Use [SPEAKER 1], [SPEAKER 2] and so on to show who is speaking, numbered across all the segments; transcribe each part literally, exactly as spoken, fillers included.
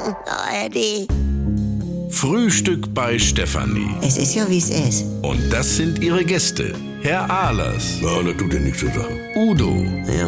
[SPEAKER 1] A R D.
[SPEAKER 2] Frühstück bei Stefanie.
[SPEAKER 1] Es ist ja, wie es ist.
[SPEAKER 2] Und das sind ihre Gäste. Herr Ahlers.
[SPEAKER 3] Ja, das tut ja nichts zur Sache.
[SPEAKER 2] Udo.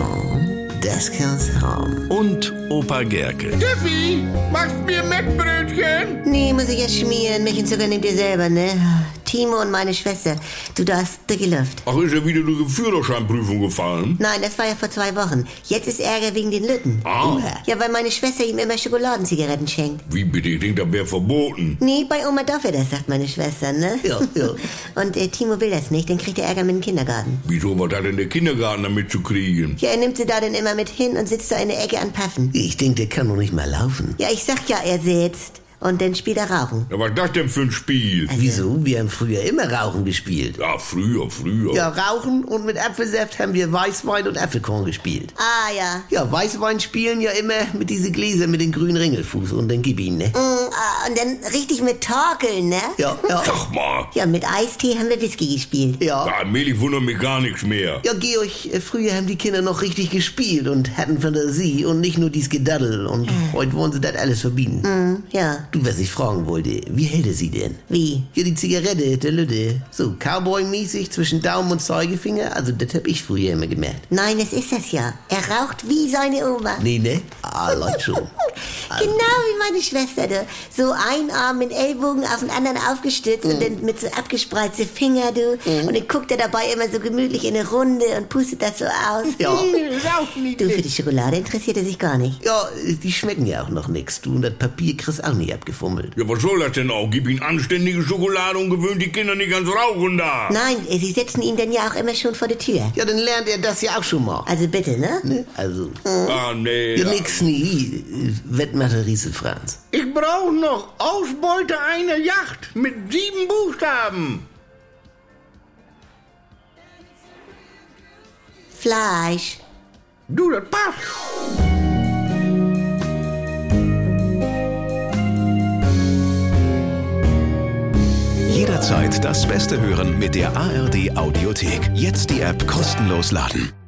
[SPEAKER 1] Ja, das kann's haben.
[SPEAKER 2] Und Opa Gerke.
[SPEAKER 4] Steffi, machst mir Mettbrötchen?
[SPEAKER 1] Nee, muss ich erst schmieren. Milch und Zucker nehmt ihr selber, ne? Timo und meine Schwester. Du darfst dicke Luft.
[SPEAKER 3] Ach, ist ja wieder die Führerscheinprüfung gefallen?
[SPEAKER 1] Nein, das war ja vor zwei Wochen. Jetzt ist Ärger wegen den Lütten.
[SPEAKER 3] Ah.
[SPEAKER 1] Ja, weil meine Schwester ihm immer Schokoladenzigaretten schenkt.
[SPEAKER 3] Wie bitte? Ich denke, das wäre verboten.
[SPEAKER 1] Nee, bei Oma darf er das, sagt meine Schwester, ne?
[SPEAKER 3] Ja, ja.
[SPEAKER 1] Und äh, Timo will das nicht, dann kriegt er Ärger mit dem Kindergarten.
[SPEAKER 3] Wieso, was hat denn der Kindergarten damit zu kriegen?
[SPEAKER 1] Ja, er nimmt sie da dann immer mit hin und sitzt da in der Ecke an Paffen.
[SPEAKER 5] Ich denke, der kann doch nicht mal laufen.
[SPEAKER 1] Ja, ich sag ja, er sitzt. Und dann spielt er Rauchen.
[SPEAKER 3] Ja, was ist das denn für ein Spiel?
[SPEAKER 1] Also,
[SPEAKER 5] Wieso? Wir haben früher immer Rauchen gespielt.
[SPEAKER 3] Ja, früher, früher.
[SPEAKER 5] Ja, Rauchen und mit Apfelsaft haben wir Weißwein und Apfelkorn gespielt.
[SPEAKER 1] Ah, ja.
[SPEAKER 5] Ja, Weißwein spielen ja immer mit diese Gläser mit den grünen Ringelfuß und dann gib ihn, ne?
[SPEAKER 1] Mm, ah, und dann richtig mit Torkeln, ne?
[SPEAKER 5] Ja, ja.
[SPEAKER 3] Sag mal.
[SPEAKER 1] Ja, mit Eistee haben wir Whisky gespielt.
[SPEAKER 5] Ja.
[SPEAKER 3] Ja, allmählich wundert mich gar nichts mehr.
[SPEAKER 5] Ja, Georg, äh, früher haben die Kinder noch richtig gespielt und hatten Fantasie und nicht nur dies Gedaddel und heute wollen sie das alles verbieten.
[SPEAKER 1] Mm, ja.
[SPEAKER 5] Du, was ich fragen wollte, wie hält er sie denn?
[SPEAKER 1] Wie?
[SPEAKER 5] Ja, die Zigarette, der Lütte. So, Cowboy-mäßig zwischen Daumen und Zeigefinger, also das hab ich früher immer gemerkt.
[SPEAKER 1] Nein, das ist das ja. Er raucht wie seine Oma.
[SPEAKER 5] Nee, ne? Ah, Leute schon.
[SPEAKER 1] Genau wie meine Schwester, du. So ein Arm mit Ellbogen auf den anderen aufgestützt
[SPEAKER 5] Mhm.
[SPEAKER 1] und dann mit so abgespreizte Finger, du. Und dann guckt er dabei immer so gemütlich in eine Runde und pustet das so aus.
[SPEAKER 5] Ja.
[SPEAKER 4] Rauch nicht.
[SPEAKER 1] Du, für die Schokolade interessiert er sich gar nicht.
[SPEAKER 5] Ja, die schmecken ja auch noch nix. Du, und das Papier kriegst auch nicht abgefummelt.
[SPEAKER 3] Ja, was soll das denn auch? Gib ihnen anständige Schokolade und gewöhnt die Kinder nicht ans Rauchen da.
[SPEAKER 1] Nein, sie setzen ihn dann ja auch immer schon vor die Tür.
[SPEAKER 5] Ja, dann lernt er das ja auch schon mal.
[SPEAKER 1] Also bitte, ne?
[SPEAKER 5] Ne? Also,
[SPEAKER 3] Ah, nee.
[SPEAKER 5] ja,
[SPEAKER 3] Ja.
[SPEAKER 5] nix nie. Wettmacher Riese Franz.
[SPEAKER 4] Ich brauche noch Ausbeute einer Yacht mit sieben Buchstaben.
[SPEAKER 1] Fleisch.
[SPEAKER 4] Du, das passt.
[SPEAKER 6] Jederzeit das Beste hören mit der A R D Audiothek. Jetzt die App kostenlos laden.